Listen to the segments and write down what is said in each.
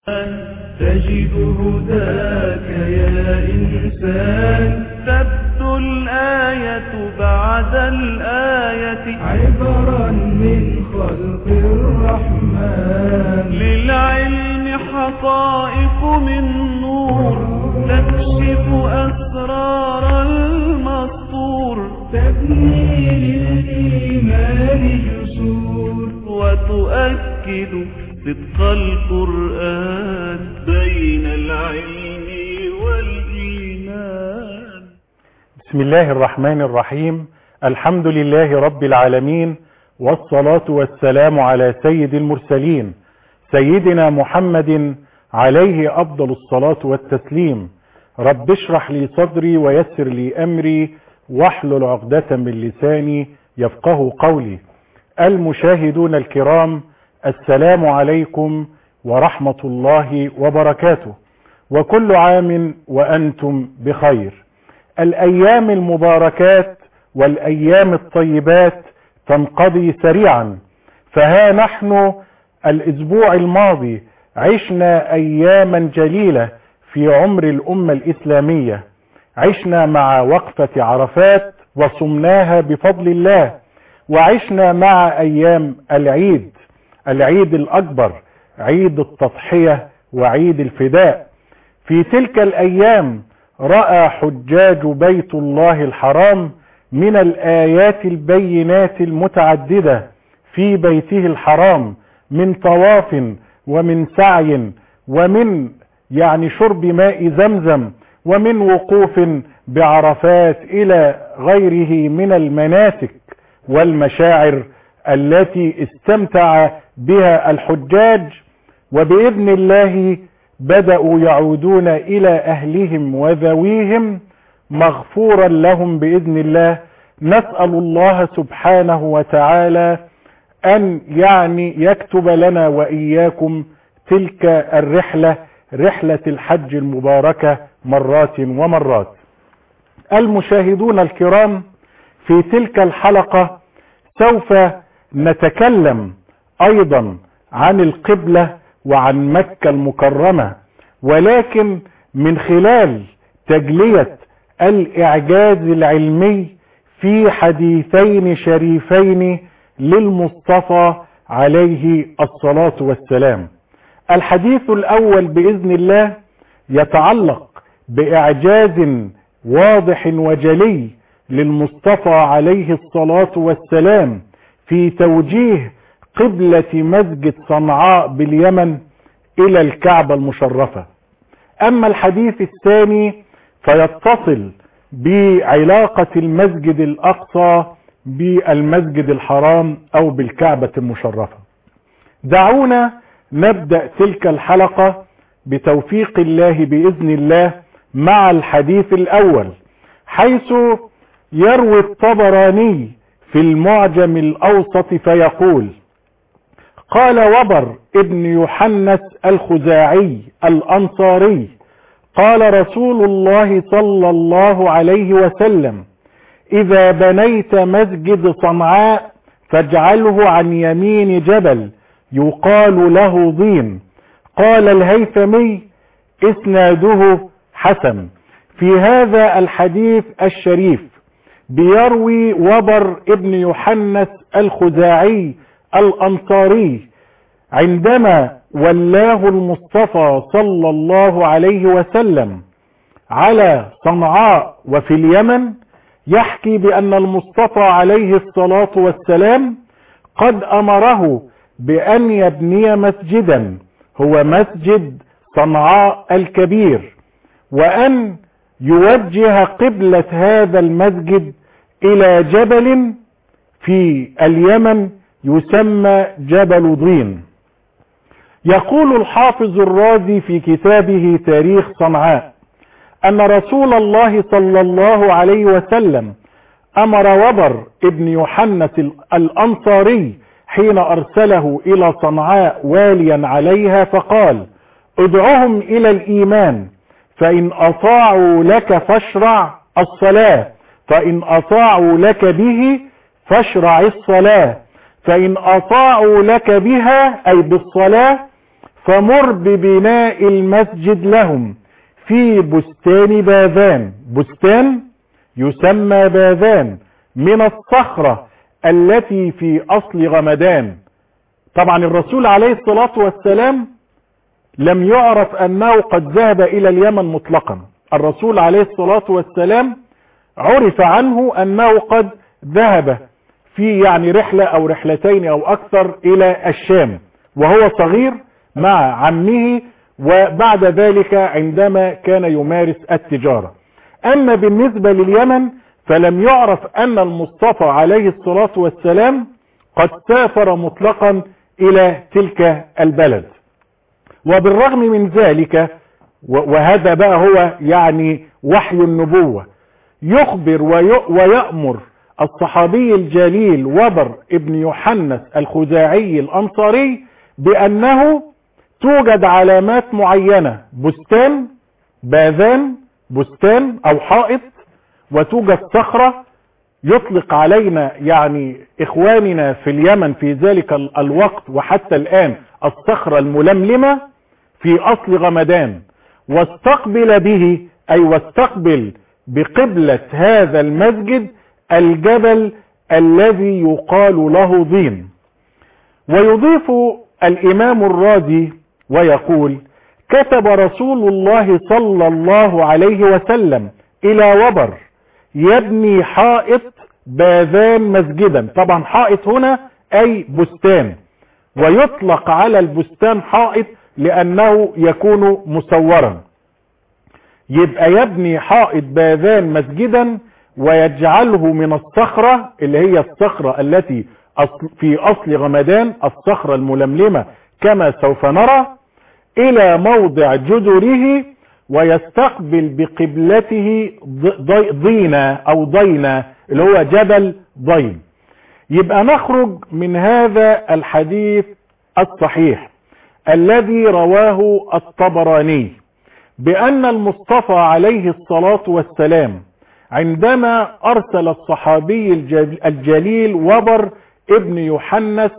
تجد هداك يا إنسان، تبدو الآية بعد الآية عبرا من خلق الرحمن. للعلم حقائق من نور تكشف أسرار المسطور، تبني للإيمان جسور وتؤكد صدق القرآن بين العلم والإيمان. بسم الله الرحمن الرحيم. الحمد لله رب العالمين، والصلاة والسلام على سيد المرسلين سيدنا محمد عليه أفضل الصلاة والتسليم. رب اشرح لي صدري ويسر لي أمري واحلل عقدة من لساني يفقه قولي. المشاهدون الكرام، السلام عليكم ورحمة الله وبركاته، وكل عام وأنتم بخير. الأيام المباركات والأيام الطيبات تنقضي سريعا، فها نحن الأسبوع الماضي عشنا أياما جليلة في عمر الأمة الإسلامية. عشنا مع وقفة عرفات وصمناها بفضل الله، وعشنا مع أيام العيد الأكبر، عيد التضحية وعيد الفداء. في تلك الأيام رأى حجاج بيت الله الحرام من الآيات البينات المتعددة في بيته الحرام، من طواف ومن سعي ومن شرب ماء زمزم ومن وقوف بعرفات إلى غيره من المناسك والمشاعر التي استمتع بها الحجاج. وبإذن الله بدأوا يعودون إلى أهلهم وذويهم مغفورا لهم بإذن الله. نسأل الله سبحانه وتعالى أن يكتب لنا وإياكم تلك الرحلة، رحلة الحج المباركة مرات ومرات. المشاهدون الكرام، في تلك الحلقة سوف نتكلم أيضا عن القبلة وعن مكة المكرمة، ولكن من خلال تجلية الإعجاز العلمي في حديثين شريفين للمصطفى عليه الصلاة والسلام. الحديث الأول بإذن الله يتعلق بإعجاز واضح وجلي للمصطفى عليه الصلاة والسلام في توجيه قبلة مسجد صنعاء باليمن إلى الكعبة المشرفة. أما الحديث الثاني فيتصل بعلاقة المسجد الأقصى بالمسجد الحرام أو بالكعبة المشرفة. دعونا نبدأ تلك الحلقة بتوفيق الله بإذن الله مع الحديث الأول، حيث يروي الطبراني في المعجم الأوسط فيقول: قال وبر ابن يحنس الخزاعي الأنصاري: قال رسول الله صلى الله عليه وسلم: إذا بنيت مسجد صنعاء فاجعله عن يمين جبل يقال له ضين. قال الهيثمي: إسناده حسن. في هذا الحديث الشريف بيروي وبر ابن يحنس الخزاعي الأنصاري عندما ولاه المصطفى صلى الله عليه وسلم على صنعاء وفي اليمن، يحكي بأن المصطفى عليه الصلاة والسلام قد أمره بأن يبني مسجدا هو مسجد صنعاء الكبير، وأن يوجه قبلة هذا المسجد إلى جبل في اليمن يسمى جبل ضين. يقول الحافظ الرازي في كتابه تاريخ صنعاء أن رسول الله صلى الله عليه وسلم أمر وبر ابن يحنس الأنصاري حين أرسله إلى صنعاء واليا عليها، فقال: ادعهم إلى الإيمان، فإن أطاعوا لك فاشرع الصلاة، فإن أطاعوا لك به فاشرع الصلاة، فإن أطاعوا لك بها أي بالصلاة فمر ببناء المسجد لهم في بستان باذان. بستان يسمى باذان من الصخرة التي في أصل غمدان. طبعا الرسول عليه الصلاة والسلام لم يعرف أنه قد ذهب إلى اليمن مطلقا. الرسول عليه الصلاة والسلام عرف عنه أنه قد ذهب في يعني رحلة أو رحلتين أو أكثر إلى الشام وهو صغير مع عمه، وبعد ذلك عندما كان يمارس التجارة. أما بالنسبة لليمن فلم يعرف أن المصطفى عليه الصلاة والسلام قد سافر مطلقا إلى تلك البلد. وبالرغم من ذلك، وهذا بقى هو يعني وحي النبوة، يخبر ويأمر الصحابي الجليل وبر ابن يحنس الخزاعي الأنصاري بأنه توجد علامات معينة، بستان باذان، بستان أو حائط، وتوجد صخرة يطلق علينا يعني إخواننا في اليمن في ذلك الوقت وحتى الآن الصخرة الململمة في أصل غمدان، واستقبل به أي واستقبل بقبلة هذا المسجد الجبل الذي يقال له ضين. ويضيف الإمام الرازي ويقول: كتب رسول الله صلى الله عليه وسلم إلى وبر يبني حائط باذان مسجدا. طبعا حائط هنا أي بستان، ويطلق على البستان حائط لأنه يكون مسورا. يبقى يبني حائط باذان مسجدا ويجعله من الصخرة اللي هي الصخرة التي في أصل غمدان، الصخرة الململمة كما سوف نرى، إلى موضع جذره، ويستقبل بقبلته ضينا أو ضينا اللي هو جبل ضين. يبقى نخرج من هذا الحديث الصحيح الذي رواه الطبراني بأن المصطفى عليه الصلاة والسلام عندما أرسل الصحابي الجليل وبر ابن يحنس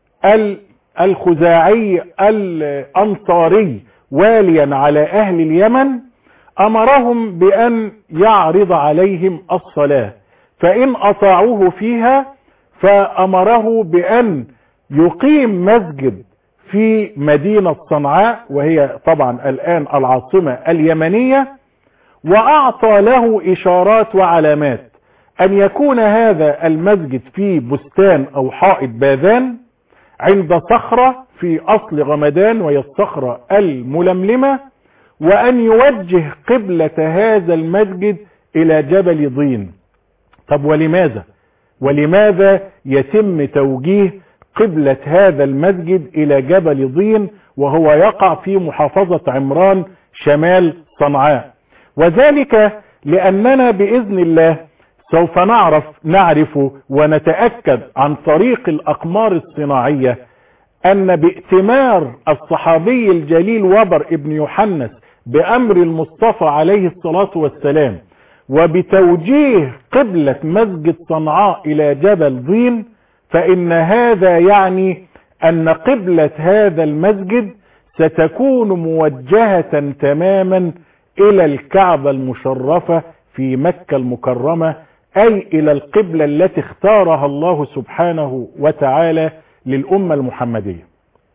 الخزاعي الأنصاري واليا على أهل اليمن، أمرهم بأن يعرض عليهم الصلاة، فإن أطاعوه فيها فأمره بأن يقيم مسجد في مدينة صنعاء وهي طبعا الآن العاصمة اليمنية، وأعطى له إشارات وعلامات أن يكون هذا المسجد في بستان أو حائط باذان عند صخرة في أصل غمدان وهي الصخرة الململمة، وأن يوجه قبلة هذا المسجد إلى جبل ضين. طب ولماذا يتم توجيه قبلة هذا المسجد إلى جبل ضين وهو يقع في محافظة عمران شمال صنعاء؟ وذلك لأننا بإذن الله سوف نعرف ونتأكد عن طريق الأقمار الصناعية أن بائتمار الصحابي الجليل وبر ابن يحنس بأمر المصطفى عليه الصلاة والسلام وبتوجيه قبلة مسجد صنعاء إلى جبل ضين، فإن هذا يعني أن قبلة هذا المسجد ستكون موجهة تماما إلى الكعبة المشرفة في مكة المكرمة، أي إلى القبلة التي اختارها الله سبحانه وتعالى للأمة المحمدية.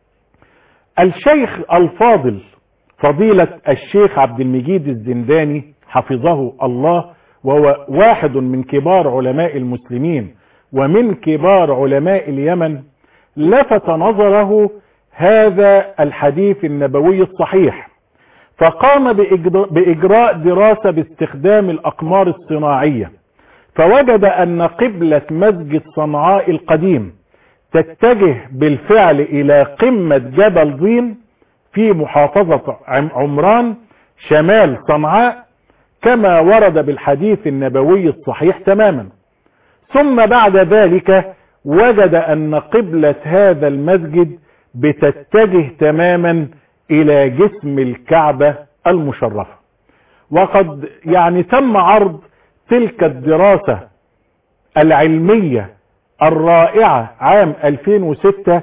الشيخ الفاضل فضيلة الشيخ عبد المجيد الزنداني حفظه الله، وهو واحد من كبار علماء المسلمين ومن كبار علماء اليمن، لفت نظره هذا الحديث النبوي الصحيح، فقام بإجراء دراسة باستخدام الأقمار الصناعية، فوجد أن قبلة مسجد صنعاء القديم تتجه بالفعل إلى قمة جبل ضين في محافظة عمران شمال صنعاء كما ورد بالحديث النبوي الصحيح تماما. ثم بعد ذلك وجد أن قبلة هذا المسجد بتتجه تماما إلى جسم الكعبة المشرفة. وقد يعني تم عرض تلك الدراسة العلمية الرائعة عام 2006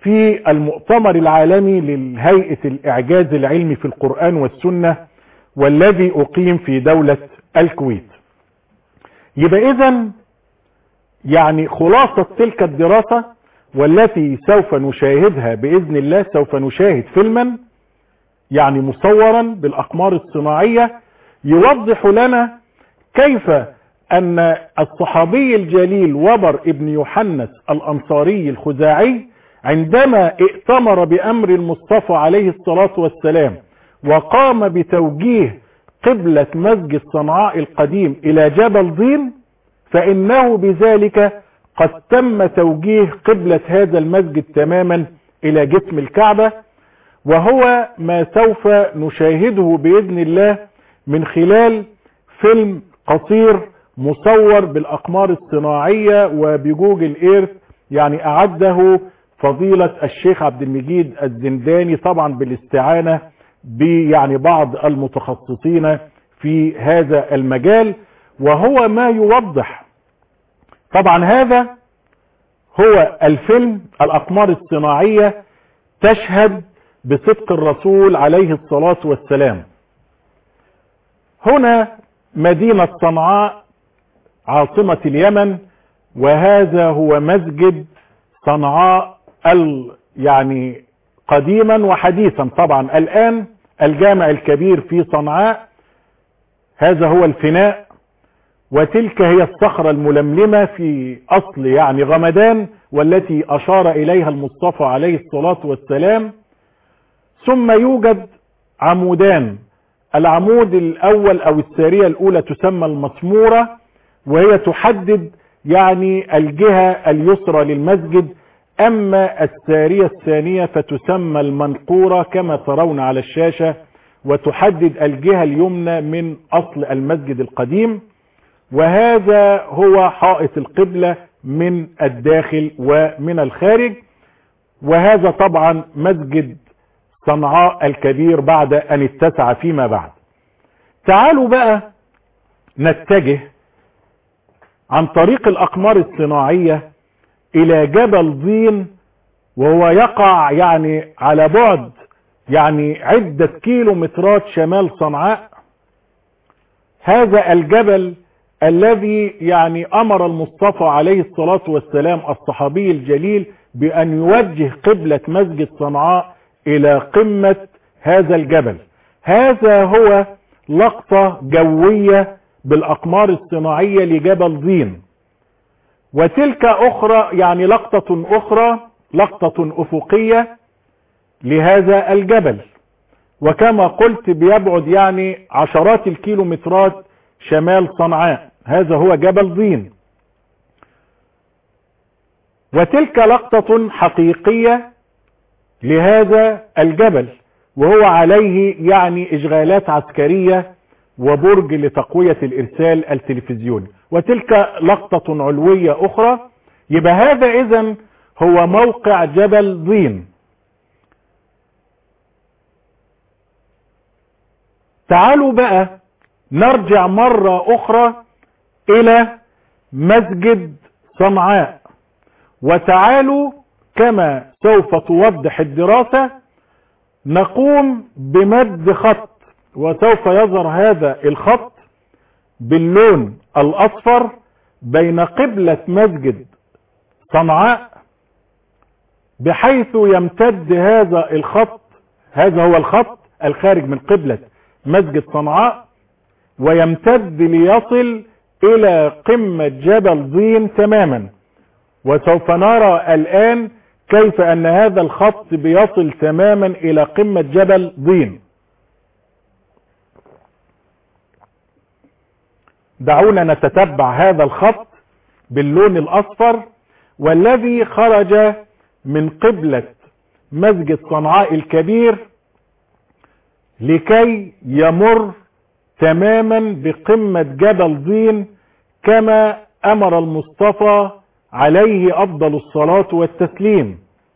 في المؤتمر العالمي للهيئة الإعجاز العلمي في القرآن والسنة، والذي أقيم في دولة الكويت. يبقى إذن يعني خلاصة تلك الدراسة والتي سوف نشاهدها بإذن الله، سوف نشاهد فيلما يعني مصورا بالأقمار الصناعية يوضح لنا كيف أن الصحابي الجليل وبر ابن يوحنس الأنصاري الخزاعي عندما ائتمر بأمر المصطفى عليه الصلاة والسلام وقام بتوجيه قبلة مسجد صنعاء القديم إلى جبل ضين، فإنه بذلك قد تم توجيه قبلة هذا المسجد تماما إلى جسم الكعبة، وهو ما سوف نشاهده بإذن الله من خلال فيلم قصير مصور بالأقمار الصناعية وبجوجل ايرث، يعني أعده فضيلة الشيخ عبد المجيد الزنداني طبعا بالاستعانة يعني بعض المتخصصين في هذا المجال، وهو ما يوضح. طبعا هذا هو الفيلم. الأقمار الصناعية تشهد بصدق الرسول عليه الصلاة والسلام. هنا مدينة صنعاء عاصمة اليمن، وهذا هو مسجد صنعاء يعني قديما وحديثا. طبعا الآن الجامع الكبير في صنعاء هذا هو الفناء، وتلك هي الصخرة الململمة في أصل يعني غمدان، والتي أشار إليها المصطفى عليه الصلاة والسلام. ثم يوجد عمودان، العمود الأول أو السارية الأولى تسمى المسمورة، وهي تحدد يعني الجهة اليسرى للمسجد، أما السارية الثانية فتسمى المنقورة كما ترون على الشاشة، وتحدد الجهة اليمنى من أصل المسجد القديم. وهذا هو حائط القبلة من الداخل ومن الخارج. وهذا طبعا مسجد صنعاء الكبير بعد أن اتسع فيما بعد. تعالوا بقى نتجه عن طريق الأقمار الصناعية إلى جبل ضين، وهو يقع يعني على بعد يعني عدة كيلومترات شمال صنعاء. هذا الجبل الذي يعني أمر المصطفى عليه الصلاة والسلام الصحابي الجليل بأن يوجه قبلة مسجد صنعاء إلى قمة هذا الجبل. هذا هو لقطة جوية بالأقمار الصناعية لجبل ضين. وتلك أخرى يعني لقطة أخرى، لقطة أفقية لهذا الجبل، وكما قلت بيبعد يعني عشرات الكيلومترات شمال صنعاء. هذا هو جبل ضين. وتلك لقطة حقيقية لهذا الجبل، وهو عليه يعني إشغالات عسكرية وبرج لتقوية الإرسال التلفزيوني. وتلك لقطة علوية أخرى. يبقى هذا إذن هو موقع جبل ضين. تعالوا بقى نرجع مرة أخرى إلى مسجد صنعاء، وتعالوا كما سوف توضح الدراسة نقوم بمد خط، وسوف يظهر هذا الخط باللون الأصفر بين قبلة مسجد صنعاء، بحيث يمتد هذا الخط، هذا هو الخط الخارج من قبلة مسجد صنعاء، ويمتد ليصل إلى قمة جبل ضين تماما. وسوف نرى الآن كيف أن هذا الخط بيصل تماما إلى قمة جبل ضين. دعونا نتتبع هذا الخط باللون الأصفر، والذي خرج من قبلة مسجد صنعاء الكبير لكي يمر تماما بقمة جبل ضين كما أمر المصطفى عليه أفضل الصلاة والتسليم.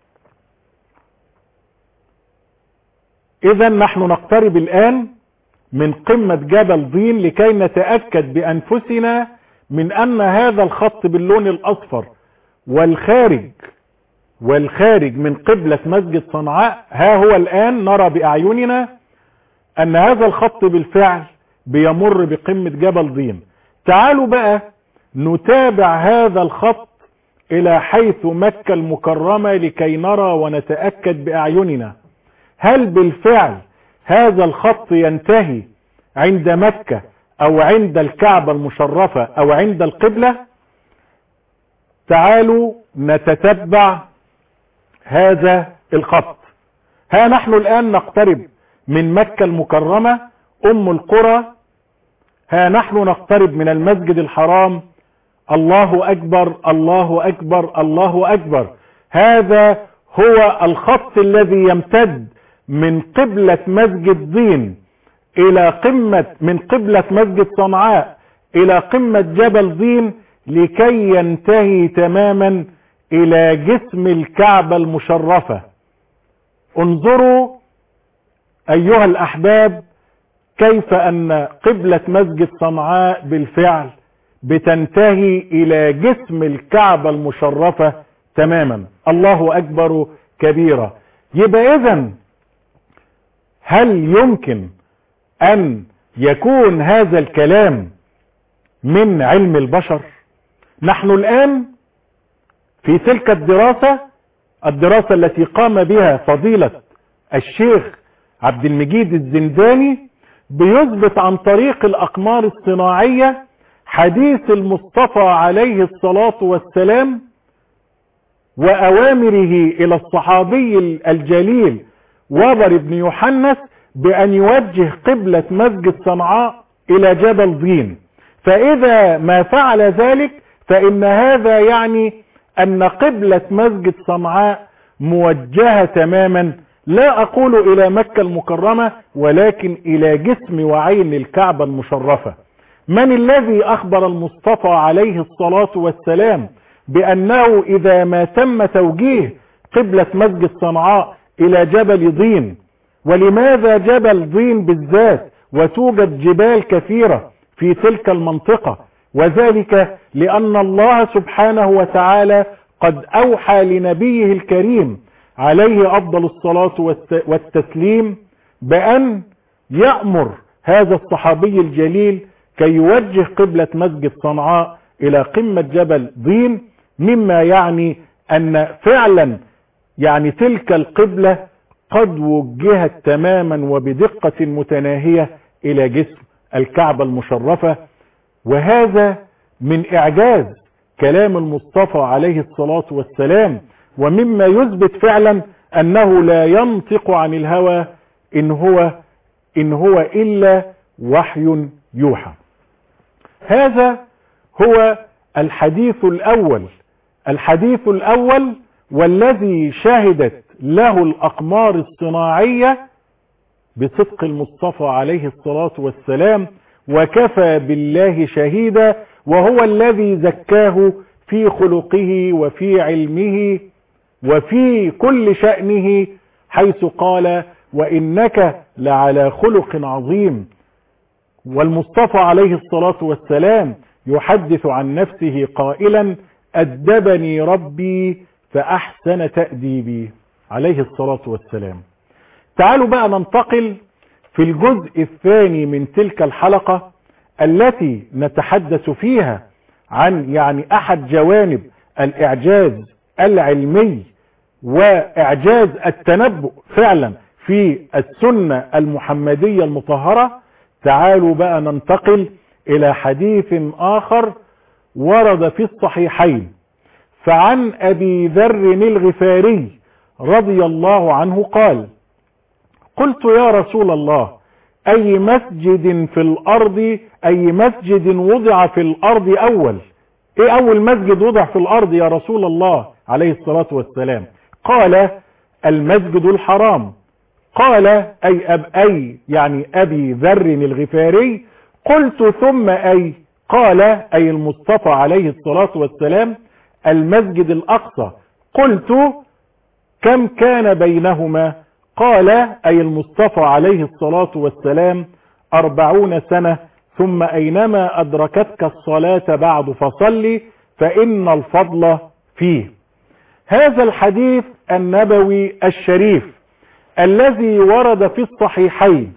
إذا نحن نقترب الآن من قمة جبل ضين لكي نتأكد بأنفسنا من أن هذا الخط باللون الأصفر والخارج والخارج من قبلة مسجد صنعاء، ها هو الآن نرى بأعيننا أن هذا الخط بالفعل بيمر بقمة جبل ضين. تعالوا بقى نتابع هذا الخط إلى حيث مكة المكرمة لكي نرى ونتأكد بأعيننا هل بالفعل هذا الخط ينتهي عند مكة أو عند الكعبة المشرفة أو عند القبلة. تعالوا نتتبع هذا الخط. ها نحن الآن نقترب من مكة المكرمة أم القرى، ها نحن نقترب من المسجد الحرام. الله أكبر الله أكبر الله أكبر. هذا هو الخط الذي يمتد من قبلة مسجد ضين إلى قمة، من قبلة مسجد صنعاء إلى قمة جبل ضين، لكي ينتهي تماما إلى جسم الكعبة المشرفة. انظروا أيها الأحباب كيف أن قبلة مسجد صنعاء بالفعل بتنتهي إلى جسم الكعبة المشرفة تماما. الله أكبر كبيرا. يبقى إذن هل يمكن أن يكون هذا الكلام من علم البشر؟ نحن الآن في تلك الدراسة التي قام بها فضيلة الشيخ عبد المجيد الزنداني، بيثبت عن طريق الأقمار الصناعية حديث المصطفى عليه الصلاة والسلام وأوامره إلى الصحابي الجليل وابر بن يوحنس بأن يوجه قبلة مسجد صنعاء إلى جبل ضين. فإذا ما فعل ذلك فإن هذا يعني أن قبلة مسجد صنعاء موجهة تماما، لا أقول إلى مكة المكرمة، ولكن إلى جسم وعين الكعبة المشرفة. من الذي أخبر المصطفى عليه الصلاة والسلام بأنه إذا ما تم توجيه قبلة مسجد صنعاء إلى جبل ضين؟ ولماذا جبل ضين بالذات وتوجد جبال كثيرة في تلك المنطقة؟ وذلك لأن الله سبحانه وتعالى قد أوحى لنبيه الكريم عليه أفضل الصلاة والتسليم بأن يأمر هذا الصحابي الجليل كي يوجه قبلة مسجد صنعاء إلى قمة جبل ضين، مما يعني أن فعلا يعني تلك القبلة قد وجهت تماما وبدقة متناهية إلى جسم الكعبة المشرفة. وهذا من إعجاز كلام المصطفى عليه الصلاة والسلام، ومما يثبت فعلا أنه لا ينطق عن الهوى إن هو إلا وحي يوحى. هذا هو الحديث الأول والذي شهدت له الأقمار الصناعية بصدق المصطفى عليه الصلاة والسلام، وكفى بالله شهيدا، وهو الذي زكاه في خلقه وفي علمه وفي كل شأنه، حيث قال وإنك لعلى خلق عظيم. والمصطفى عليه الصلاة والسلام يحدث عن نفسه قائلا أدبني ربي فأحسن تأديبي عليه الصلاة والسلام. تعالوا بقى ننتقل في الجزء الثاني من تلك الحلقة التي نتحدث فيها عن يعني أحد جوانب الإعجاز العلمي وإعجاز التنبؤ فعلا في السنة المحمدية المطهرة. تعالوا بقى ننتقل إلى حديث آخر ورد في الصحيحين، فعن أبي ذر الغفاري رضي الله عنه قال قلت يا رسول الله أي مسجد في الأرض، أي مسجد وضع في الأرض أول؟ إيه أول مسجد وضع في الأرض يا رسول الله عليه الصلاة والسلام؟ قال المسجد الحرام. قال أي يعني أبي ذر الغفاري. قلت ثم أي؟ قال أي المصطفى عليه الصلاة والسلام المسجد الأقصى. قلت كم كان بينهما؟ قال أي المصطفى عليه الصلاة والسلام 40 سنة، ثم أينما أدركتك الصلاة بعد فصلي فإن الفضل فيه. هذا الحديث النبوي الشريف الذي ورد في الصحيحين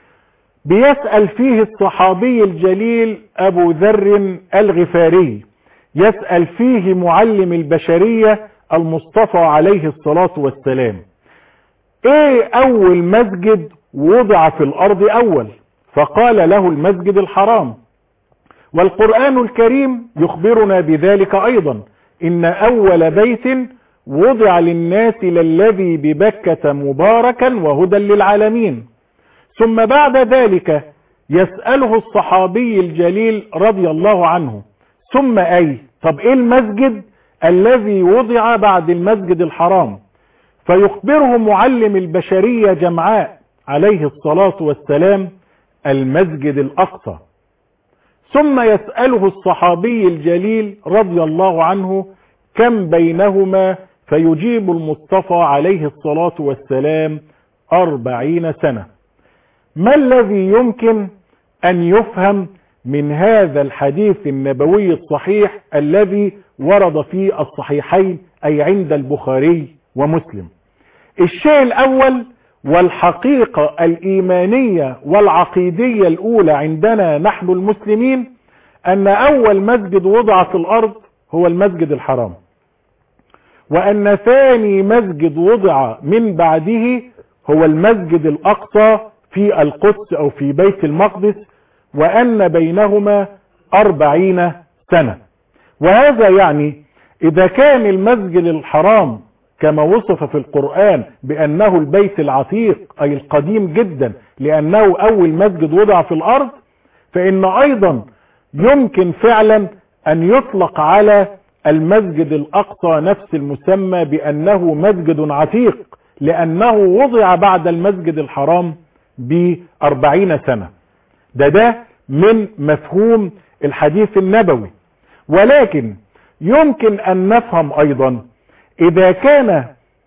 بيسأل فيه الصحابي الجليل أبو ذر الغفاري، يسأل فيه معلم البشرية المصطفى عليه الصلاة والسلام: ايه اول مسجد وضع في الارض اول؟ فقال له المسجد الحرام. والقرآن الكريم يخبرنا بذلك ايضا: ان اول بيت وضع للناس للذي ببكة مباركا وهدى للعالمين. ثم بعد ذلك يسأله الصحابي الجليل رضي الله عنه: ثم اي؟ طب ايه المسجد الذي وضع بعد المسجد الحرام؟ فيخبره معلم البشرية جمعاء عليه الصلاة والسلام: المسجد الأقصى. ثم يسأله الصحابي الجليل رضي الله عنه: كم بينهما؟ فيجيب المصطفى عليه الصلاة والسلام: 40 سنة. ما الذي يمكن أن يفهم من هذا الحديث النبوي الصحيح الذي ورد في الصحيحين، أي عند البخاري ومسلم؟ الشيء الأول والحقيقة الإيمانية والعقيدية الأولى عندنا نحن المسلمين أن أول مسجد وضع في الأرض هو المسجد الحرام، وأن ثاني مسجد وضع من بعده هو المسجد الأقصى في القدس أو في بيت المقدس، وأن بينهما 40 سنة. وهذا يعني إذا كان المسجد الحرام كما وصف في القرآن بأنه البيت العتيق أي القديم جدا لأنه أول مسجد وضع في الأرض، فإن أيضا يمكن فعلا أن يطلق على المسجد الأقصى نفس المسمى بأنه مسجد عتيق، لأنه وضع بعد المسجد الحرام ب40 سنة. ده من مفهوم الحديث النبوي. ولكن يمكن أن نفهم أيضا إذا كان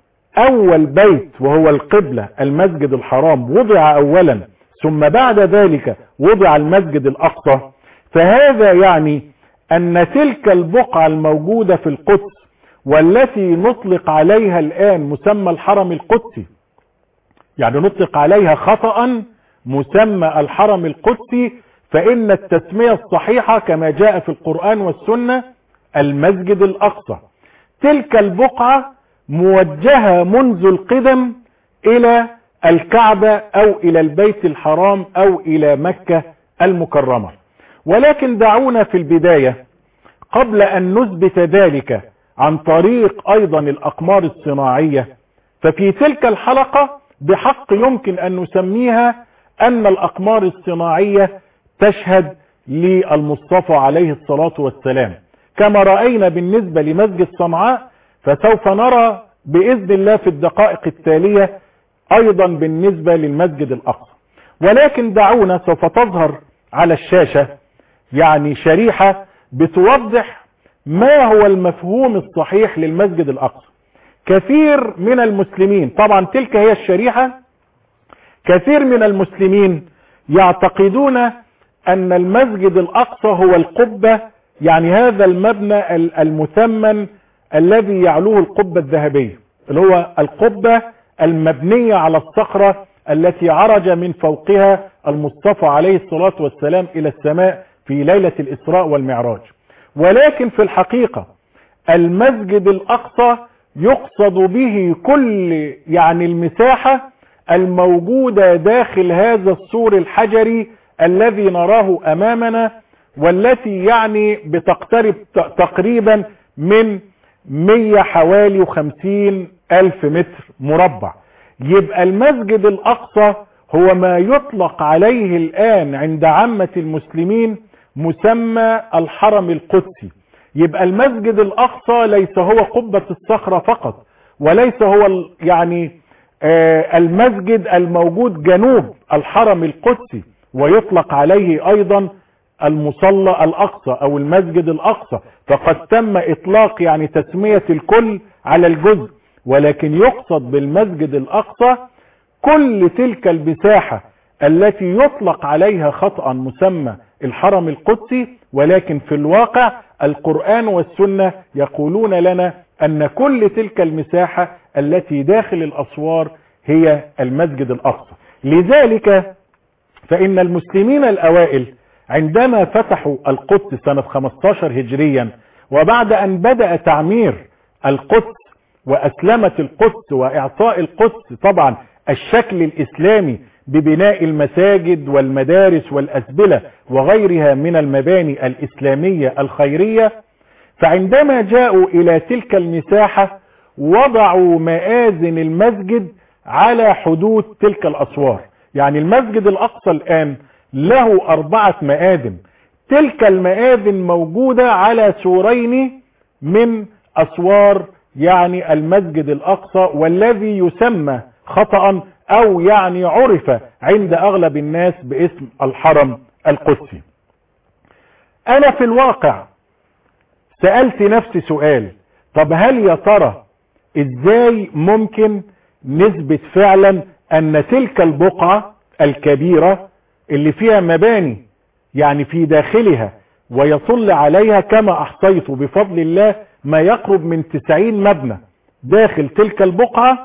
أول بيت وهو القبلة المسجد الحرام وضع أولا ثم بعد ذلك وضع المسجد الأقصى، فهذا يعني أن تلك البقعة الموجودة في القدس والتي نطلق عليها الآن مسمى الحرم القدسي، يعني نطلق عليها خطأ مسمى الحرم القدسي، فإن التسمية الصحيحة كما جاء في القرآن والسنة المسجد الأقصى. تلك البقعة موجهة منذ القدم إلى الكعبة أو إلى البيت الحرام أو إلى مكة المكرمة. ولكن دعونا في البداية قبل أن نثبت ذلك عن طريق أيضا الأقمار الصناعية، ففي تلك الحلقة بحق يمكن أن نسميها أن الأقمار الصناعية تشهد للمصطفى عليه الصلاة والسلام، كما رأينا بالنسبة لمسجد صنعاء، فسوف نرى بإذن الله في الدقائق التالية أيضا بالنسبة للمسجد الأقصى. ولكن دعونا، سوف تظهر على الشاشة يعني شريحة بتوضح ما هو المفهوم الصحيح للمسجد الأقصى. كثير من المسلمين، طبعا تلك هي الشريحة، كثير من المسلمين يعتقدون أن المسجد الأقصى هو القبة، يعني هذا المبنى المثمن الذي يعلوه القبة الذهبية، اللي هو القبة المبنية على الصخرة التي عرج من فوقها المصطفى عليه الصلاة والسلام إلى السماء في ليلة الإسراء والمعراج. ولكن في الحقيقة المسجد الأقصى يقصد به كل يعني المساحة الموجودة داخل هذا السور الحجري الذي نراه أمامنا، والتي يعني بتقترب تقريبا من 100 حوالي 50,000 متر مربع. يبقى المسجد الأقصى هو ما يطلق عليه الآن عند عامة المسلمين مسمى الحرم القدسي. يبقى المسجد الأقصى ليس هو قبة الصخرة فقط، وليس هو يعني المسجد الموجود جنوب الحرم القدسي، ويطلق عليه أيضا المصلى الأقصى أو المسجد الأقصى، فقد تم إطلاق يعني تسمية الكل على الجزء، ولكن يقصد بالمسجد الأقصى كل تلك المساحة التي يطلق عليها خطأ مسمى الحرم القدسي، ولكن في الواقع القرآن والسنة يقولون لنا أن كل تلك المساحة التي داخل الأسوار هي المسجد الأقصى. لذلك فإن المسلمين الأوائل عندما فتحوا القدس سنة 15 هجريا، وبعد أن بدأ تعمير القدس وأسلمت القدس وإعطاء القدس طبعا الشكل الإسلامي ببناء المساجد والمدارس والأسبلة وغيرها من المباني الإسلامية الخيرية، فعندما جاءوا إلى تلك المساحة وضعوا مآذن المسجد على حدود تلك الأسوار. يعني المسجد الأقصى الآن له 4 مآذن، تلك المآذن موجودة على سورين من أسوار يعني المسجد الأقصى، والذي يسمى خطأ أو يعني عرف عند أغلب الناس باسم الحرم القدسي. أنا في الواقع سألت نفسي سؤال، طب هل يا ترى إزاي ممكن نثبت فعلا أن تلك البقعة الكبيرة اللي فيها مباني يعني في داخلها ويطل عليها كما أحصيت بفضل الله ما يقرب من 90 مبنى داخل تلك البقعة،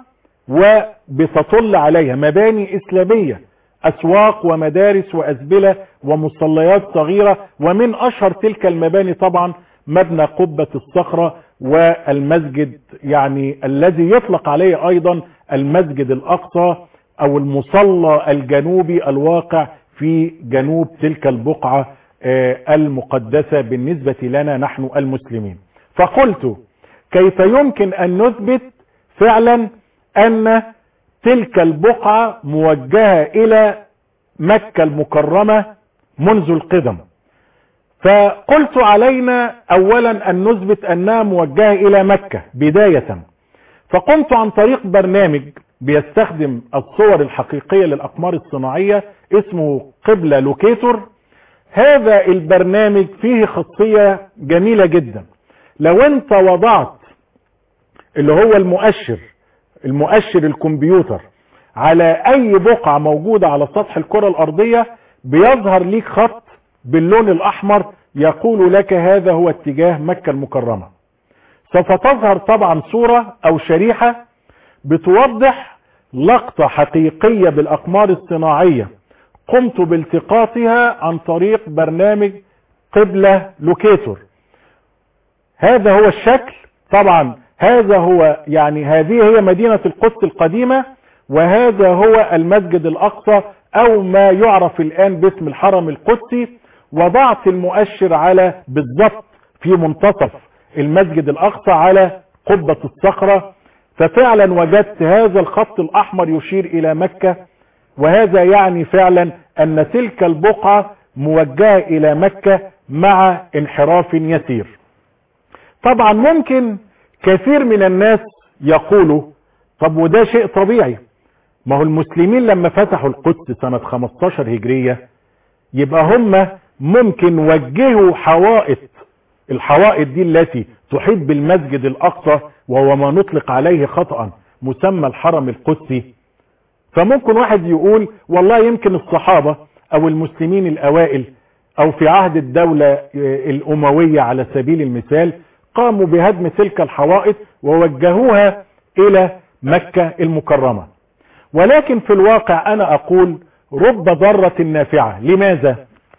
وبتطل عليها مباني إسلامية، أسواق ومدارس وأسبلة ومصليات صغيرة، ومن أشهر تلك المباني طبعا مبنى قبة الصخرة والمسجد يعني الذي يطلق عليه أيضا المسجد الأقصى أو المصلى الجنوبي الواقع في جنوب تلك البقعة المقدسة بالنسبة لنا نحن المسلمين. فقلت كيف يمكن أن نثبت فعلا أن تلك البقعة موجهة إلى مكة المكرمة منذ القدم؟ فقلت علينا أولا أن نثبت أنها موجهة إلى مكة بداية، فقمت عن طريق برنامج بيستخدم الصور الحقيقية للأقمار الصناعية اسمه قبلة لوكيتور. هذا البرنامج فيه خاصية جميلة جدا، لو انت وضعت اللي هو المؤشر الكمبيوتر على اي بقعة موجودة على سطح الكرة الارضية بيظهر ليك خط باللون الاحمر يقول لك هذا هو اتجاه مكة المكرمة. سوف تظهر طبعا صورة او شريحة بتوضح لقطة حقيقية بالاقمار الصناعية قمت بالتقاطها عن طريق برنامج قبلة لوكيتور. هذا هو الشكل، طبعا هذا هو يعني هذه هي مدينة القدس القديمة، وهذا هو المسجد الأقصى أو ما يعرف الآن باسم الحرم القدسي. وضعت المؤشر على بالضبط في منتصف المسجد الأقصى على قبة الصخرة، ففعلا وجدت هذا الخط الأحمر يشير إلى مكة، وهذا يعني فعلا أن تلك البقعة موجهة إلى مكة مع انحراف يسير. طبعا ممكن كثير من الناس يقولوا طب وده شيء طبيعي، ما هو المسلمين لما فتحوا القدس سنة 15 هجرية يبقى هم ممكن وجهوا الحوائط دي التي تحيط بالمسجد الأقصى وهو ما نطلق عليه خطأ مسمى الحرم القدسي. فممكن واحد يقول والله يمكن الصحابة او المسلمين الاوائل او في عهد الدولة الاموية على سبيل المثال قاموا بهدم تلك الحوائط ووجهوها الى مكة المكرمة. ولكن في الواقع انا اقول رب ضارة نافعة. لماذا؟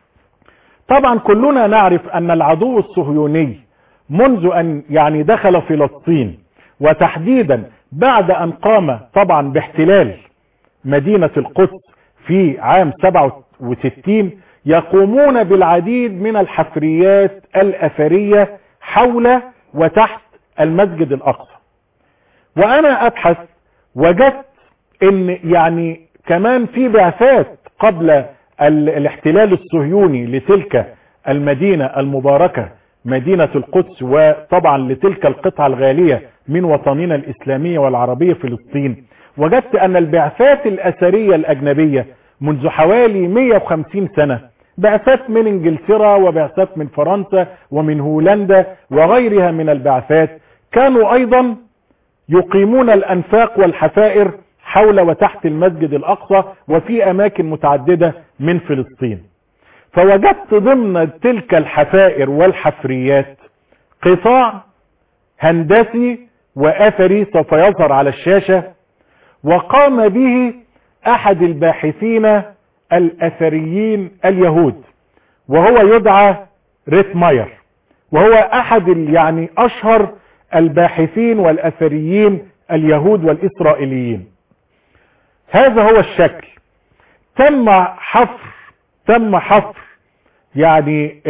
طبعا كلنا نعرف ان العدو الصهيوني منذ ان يعني دخل فلسطين، وتحديدا بعد ان قام طبعا باحتلال مدينة القدس في عام 67 يقومون بالعديد من الحفريات الأثرية حول وتحت المسجد الأقصى. وأنا أبحث وجدت إن يعني كمان في بعثات قبل الاحتلال الصهيوني لتلك المدينة المباركة مدينة القدس، وطبعا لتلك القطعة الغالية من وطننا الإسلامية والعربية فلسطين. وجدت أن البعثات الأثرية الأجنبية منذ حوالي 150 سنة، بعثات من إنجلترا وبعثات من فرنسا ومن هولندا وغيرها من البعثات، كانوا أيضا يقيمون الأنفاق والحفائر حول وتحت المسجد الأقصى وفي أماكن متعددة من فلسطين. فوجدت ضمن تلك الحفائر والحفريات قطاع هندسي وأثري سوف يظهر على الشاشة، وقام به أحد الباحثين الأثريين اليهود، وهو يدعى ريت ماير، وهو أحد يعني أشهر الباحثين والأثريين اليهود والإسرائيليين. هذا هو الشكل. تم حفر يعني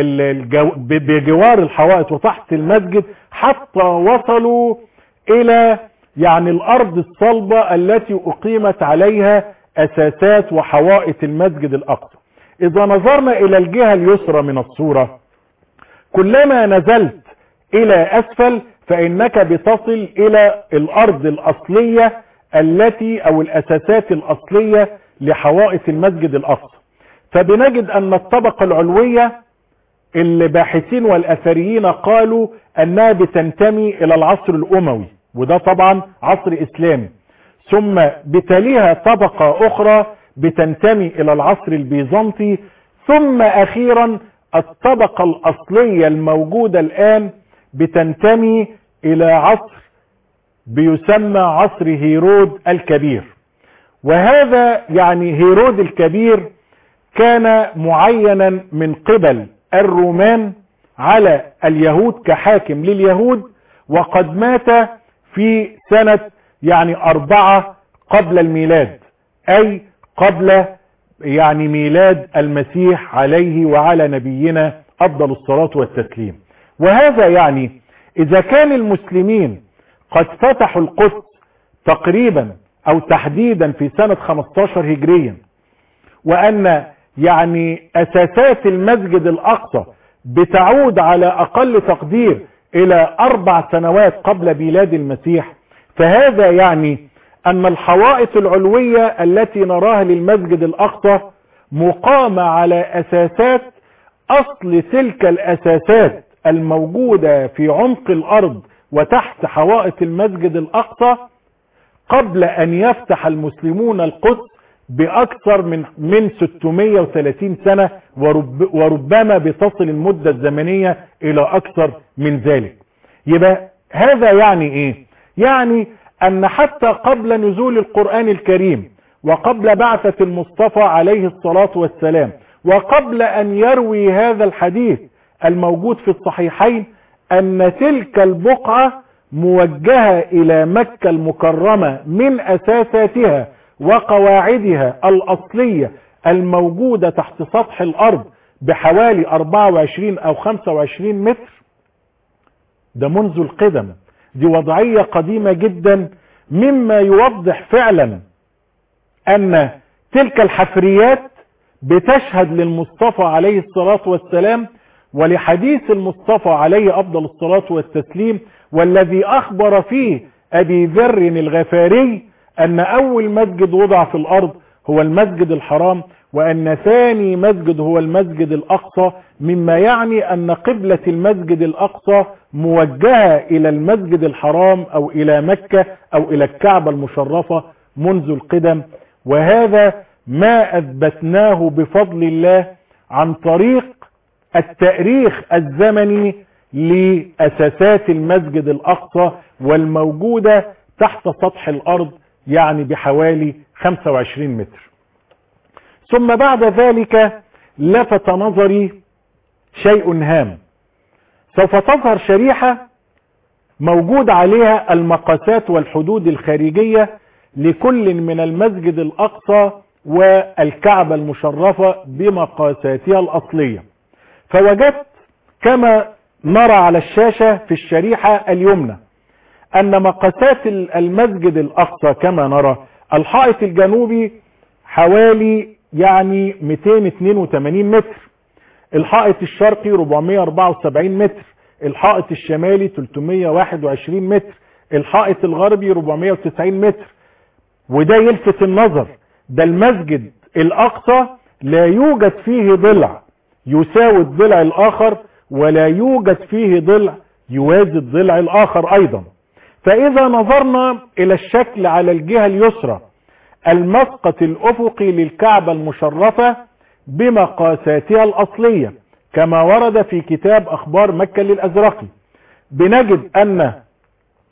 بجوار الحوائط وتحت المسجد حتى وصلوا إلى يعني الأرض الصلبة التي أقيمت عليها أساسات وحوائط المسجد الأقصى. إذا نظرنا إلى الجهة اليسرى من الصورة، كلما نزلت إلى أسفل فإنك بتصل إلى الأرض الأصلية التي أو الأساسات الأصلية لحوائط المسجد الأقصى. فبنجد أن الطبقة العلوية الباحثين والأثريين قالوا أنها بتنتمي إلى العصر الأموي، وده طبعا عصر إسلامي، ثم بتليها طبقة أخرى بتنتمي إلى العصر البيزنطي، ثم أخيرا الطبقة الأصلية الموجودة الآن بتنتمي إلى عصر بيسمى عصر هيرود الكبير. وهذا يعني هيرود الكبير كان معينا من قبل الرومان على اليهود كحاكم لليهود، وقد مات في سنة يعني 4 قبل الميلاد، أي قبل يعني ميلاد المسيح عليه وعلى نبينا أفضل الصلاة والتسليم. وهذا يعني إذا كان المسلمين قد فتحوا القدس تقريبا أو تحديدا في سنة 15 هجريا، وأن يعني أساسات المسجد الأقصى بتعود على أقل تقدير إلى 4 سنوات قبل ميلاد المسيح، فهذا يعني أن الحوائط العلوية التي نراها للمسجد الأقصى مقامة على أساسات أصل تلك الأساسات الموجودة في عمق الأرض وتحت حوائط المسجد الأقصى قبل أن يفتح المسلمون القدس بأكثر من 630 سنة، وربما بتصل المدة الزمنية إلى أكثر من ذلك. يبقى هذا يعني إيه؟ يعني أن حتى قبل نزول القرآن الكريم وقبل بعثة المصطفى عليه الصلاة والسلام وقبل أن يروي هذا الحديث الموجود في الصحيحين أن تلك البقعة موجهة إلى مكة المكرمة من أساساتها وقواعدها الأصلية الموجودة تحت سطح الأرض بحوالي 24 أو 25 متر. ده منذ القدم، دي وضعية قديمة جدا، مما يوضح فعلا أن تلك الحفريات بتشهد للمصطفى عليه الصلاة والسلام ولحديث المصطفى عليه أفضل الصلاة والتسليم، والذي أخبر فيه أبي ذر الغفاري أن أول مسجد وضع في الأرض هو المسجد الحرام، وأن ثاني مسجد هو المسجد الأقصى، مما يعني أن قبلة المسجد الأقصى موجهة إلى المسجد الحرام أو إلى مكة أو إلى الكعبة المشرفة منذ القدم. وهذا ما أثبتناه بفضل الله عن طريق التاريخ الزمني لأساسات المسجد الأقصى والموجودة تحت سطح الأرض يعني بحوالي 25 متر. ثم بعد ذلك لفت نظري شيء هام. سوف تظهر شريحة موجود عليها المقاسات والحدود الخارجية لكل من المسجد الأقصى والكعبة المشرفة بمقاساتها الأصلية. فوجدت كما نرى على الشاشة في الشريحة اليمنى أن مقاسات المسجد الأقصى كما نرى: الحائط الجنوبي حوالي يعني 282 متر، الحائط الشرقي 474 متر، الحائط الشمالي 321 متر، الحائط الغربي 490 متر. وده يلفت النظر، ده المسجد الأقصى لا يوجد فيه ضلع يساوي الضلع الآخر، ولا يوجد فيه ضلع يوازي الضلع الآخر أيضا. فإذا نظرنا إلى الشكل على الجهة اليسرى، المسقط الأفقي للكعبة المشرفة بمقاساتها الأصلية كما ورد في كتاب أخبار مكة للأزرقي، بنجد أن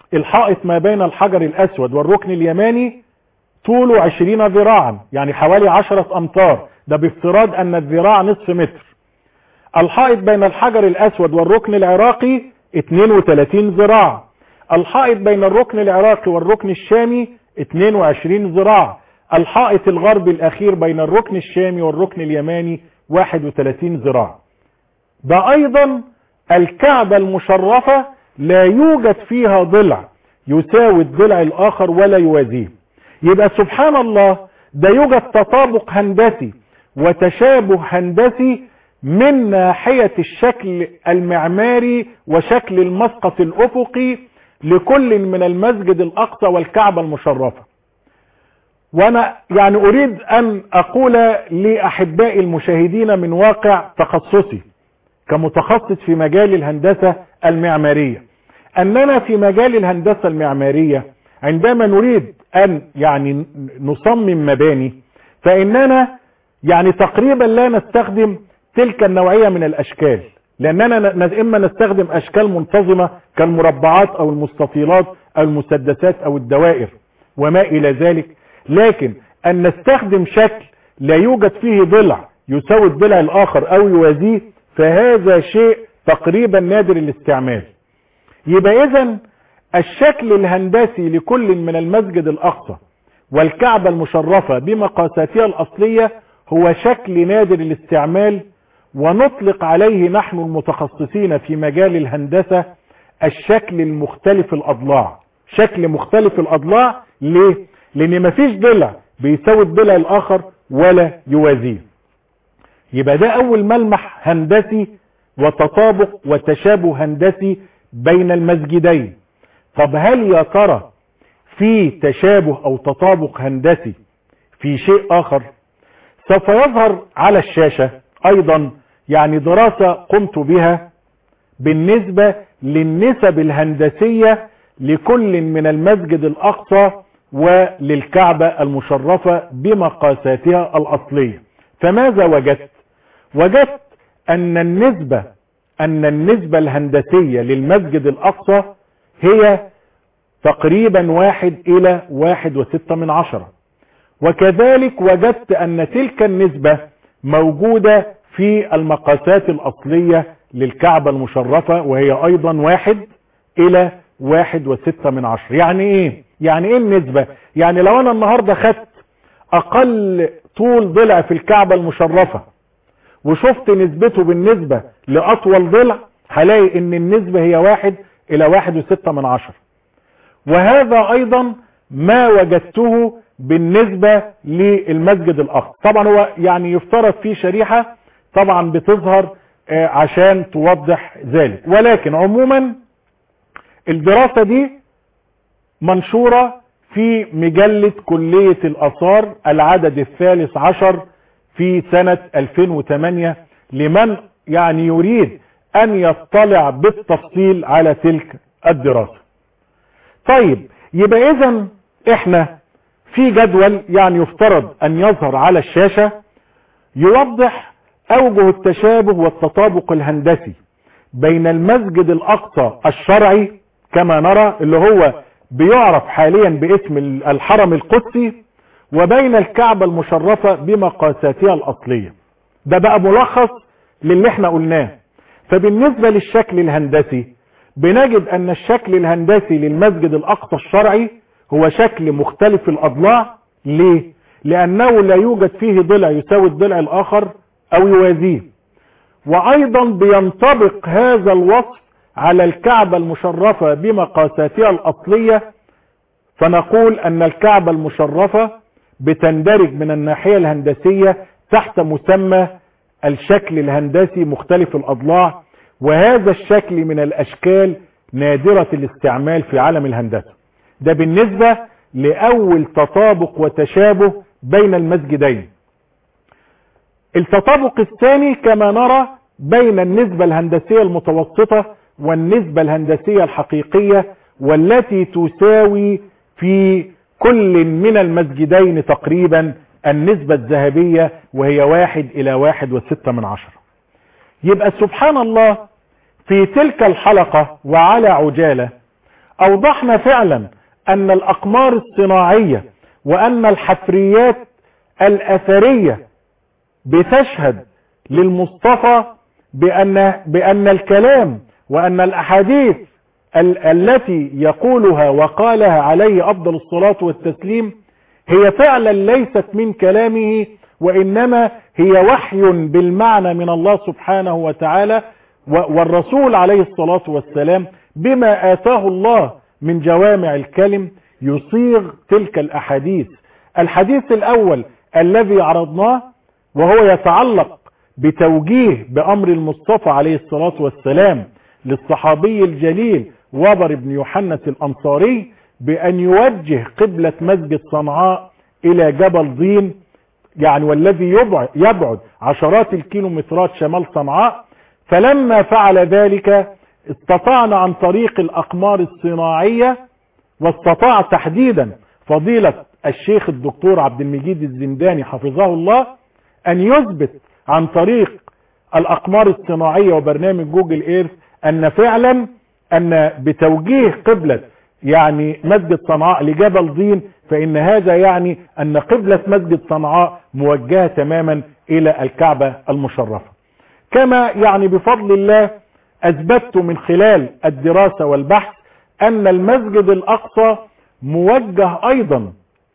الحائط ما بين الحجر الأسود والركن اليماني طوله 20 ذراعا، يعني حوالي 10 أمتار، ده بافتراض أن الذراع نصف متر. الحائط بين الحجر الأسود والركن العراقي 32 ذراع. الحائط بين الركن العراقي والركن الشامي 22 ذراع. الحائط الغربي الأخير بين الركن الشامي والركن اليماني 31 ذراع. ده أيضا الكعبة المشرفة لا يوجد فيها ضلع يساوي الضلع الآخر ولا يوازيه. يبقى سبحان الله ده يوجد تطابق هندسي وتشابه هندسي من ناحية الشكل المعماري وشكل المسقط الأفقي لكل من المسجد الأقصى والكعبة المشرفة. وانا يعني اريد ان اقول لاحبائي المشاهدين من واقع تخصصي كمتخصص في مجال الهندسة المعمارية، اننا في مجال الهندسة المعمارية عندما نريد ان يعني نصمم مباني فاننا يعني تقريبا لا نستخدم تلك النوعية من الاشكال، لاننا اما نستخدم اشكال منتظمة كالمربعات او المستطيلات او المسدسات او الدوائر وما الى ذلك، لكن ان نستخدم شكل لا يوجد فيه ضلع يساوي الضلع الاخر او يوازيه فهذا شيء تقريبا نادر الاستعمال. يبقى اذن الشكل الهندسي لكل من المسجد الاقصى والكعبة المشرفة بمقاساتها الاصلية هو شكل نادر الاستعمال، ونطلق عليه نحن المتخصصين في مجال الهندسة الشكل المختلف الاضلاع. شكل مختلف الاضلاع ليه؟ لان مفيش ضلع بيساوي الضلع الاخر ولا يوازيه. يبقى ده اول ملمح هندسي وتطابق وتشابه هندسي بين المسجدين. طب هل يا ترى في تشابه او تطابق هندسي في شيء اخر؟ سوف يظهر على الشاشة ايضا يعني دراسة قمت بها بالنسبة للنسب الهندسية لكل من المسجد الاقصى وللكعبة المشرفة بمقاساتها الأصلية. فماذا وجدت؟ وجدت أن النسبة الهندسية للمسجد الأقصى هي تقريبا 1:1.6، وكذلك وجدت أن تلك النسبة موجودة في المقاسات الأصلية للكعبة المشرفة وهي أيضا 1:1.6. يعني ايه؟ يعني ايه النسبة؟ يعني لو انا النهاردة خدت اقل طول ضلع في الكعبة المشرفة وشفت نسبته بالنسبة لاطول ضلع هلاقي ان النسبة هي 1:1.6. وهذا ايضا ما وجدته بالنسبة للمسجد الاقصى. طبعا هو يعني يفترض فيه شريحة طبعا بتظهر عشان توضح ذلك، ولكن عموما الدراسة دي منشورة في مجلة كلية الآثار العدد 13 في سنة 2008 لمن يعني يريد أن يطلع بالتفصيل على تلك الدراسة. طيب يبقى إذن إحنا في جدول يعني يفترض أن يظهر على الشاشة يوضح أوجه التشابه والتطابق الهندسي بين المسجد الأقصى الشرعي كما نرى اللي هو بيعرف حاليا باسم الحرم القدسي وبين الكعبة المشرفة بمقاساتها الأصلية. ده بقى ملخص للي احنا قلناه. فبالنسبة للشكل الهندسي بنجد ان الشكل الهندسي للمسجد الأقصى الشرعي هو شكل مختلف الأضلاع. ليه؟ لأنه لا يوجد فيه ضلع يساوي الضلع الآخر أو يوازيه. وأيضا بينطبق هذا الوصف على الكعبة المشرفة بمقاساتها الأصلية، فنقول أن الكعبة المشرفة بتندرج من الناحية الهندسية تحت مسمى الشكل الهندسي مختلف الأضلاع، وهذا الشكل من الأشكال نادرة الاستعمال في عالم الهندسة. ده بالنسبة لأول تطابق وتشابه بين المسجدين. التطابق الثاني كما نرى بين النسبة الهندسية المتوسطة والنسبة الهندسية الحقيقية، والتي تساوي في كل من المسجدين تقريبا النسبة الذهبية وهي 1:1.6. يبقى سبحان الله في تلك الحلقة وعلى عجالة أوضحنا فعلا أن الأقمار الصناعية وأن الحفريات الأثرية بتشهد للمصطفى بأن الكلام وأن الأحاديث التي يقولها وقالها عليه أفضل الصلاة والتسليم هي فعلا ليست من كلامه، وإنما هي وحي بالمعنى من الله سبحانه وتعالى، والرسول عليه الصلاة والسلام بما آتاه الله من جوامع الكلم يصيغ تلك الأحاديث. الحديث الأول الذي عرضناه وهو يتعلق بتوجيه بأمر المصطفى عليه الصلاة والسلام للصحابي الجليل وبر بن يوحنس الأنصاري بأن يوجه قبلة مسجد صنعاء إلى جبل ضين، يعني والذي يبعد عشرات الكيلومترات شمال صنعاء. فلما فعل ذلك استطعنا عن طريق الأقمار الصناعية، واستطاع تحديدا فضيلة الشيخ الدكتور عبد المجيد الزنداني حفظه الله أن يثبت عن طريق الأقمار الصناعية وبرنامج جوجل ايرث أن فعلا أن بتوجيه قبلة يعني مسجد صنعاء لجبل ضين، فإن هذا يعني أن قبلة مسجد صنعاء موجهة تماما إلى الكعبة المشرفة. كما يعني بفضل الله أثبتت من خلال الدراسة والبحث أن المسجد الأقصى موجه أيضا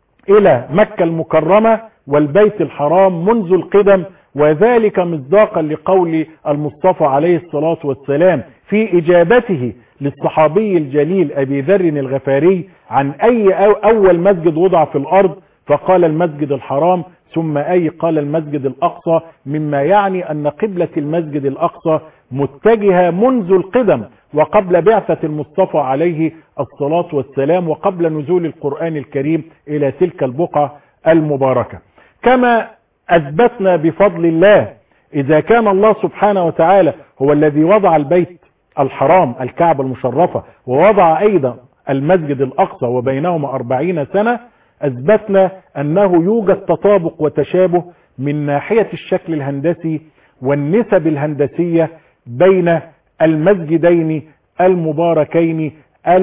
إلى مكة المكرمة والبيت الحرام منذ القدم، وذلك مصداقا لقول المصطفى عليه الصلاة والسلام في إجابته للصحابي الجليل أبي ذر الغفاري عن أي أول مسجد وضع في الأرض، فقال المسجد الحرام، ثم أي قال المسجد الأقصى، مما يعني أن قبلة المسجد الأقصى متجهة منذ القدم وقبل بعثة المصطفى عليه الصلاة والسلام وقبل نزول القرآن الكريم إلى تلك البقعة المباركة. كما أثبتنا بفضل الله إذا كان الله سبحانه وتعالى هو الذي وضع البيت الحرام الكعبة المشرفة ووضع أيضا المسجد الأقصى وبينهما 40 سنة، أثبتنا أنه يوجد تطابق وتشابه من ناحية الشكل الهندسي والنسب الهندسية بين المسجدين المباركين،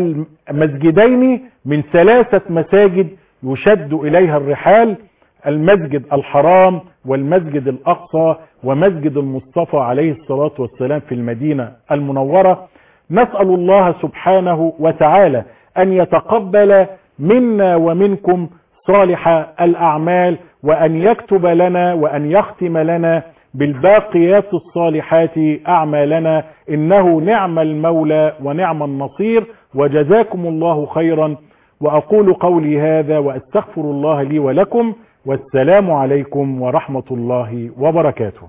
المسجدين من 3 مساجد يشد إليها الرحال: المسجد الحرام والمسجد الأقصى ومسجد المصطفى عليه الصلاة والسلام في المدينة المنورة. نسأل الله سبحانه وتعالى أن يتقبل منا ومنكم صالح الأعمال، وأن يكتب لنا وأن يختم لنا بالباقيات الصالحات أعمالنا، إنه نعم المولى ونعم النصير، وجزاكم الله خيرا. وأقول قولي هذا وأستغفر الله لي ولكم، والسلام عليكم ورحمة الله وبركاته.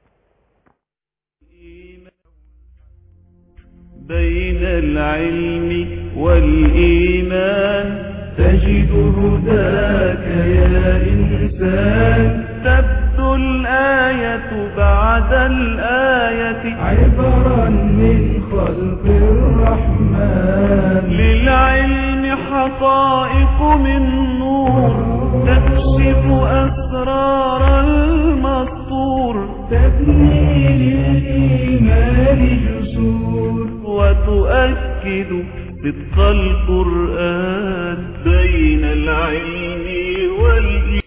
بين العلم والإيمان تجد هداك يا إنسان، تبدو الآية بعد الآية عبرا من خلق الرحمن، للعلم حقائق من نور تكشف أسرار المسطور، تبني للإيمان جسور وتؤكد صدق القرآن. بين العلم والإيمان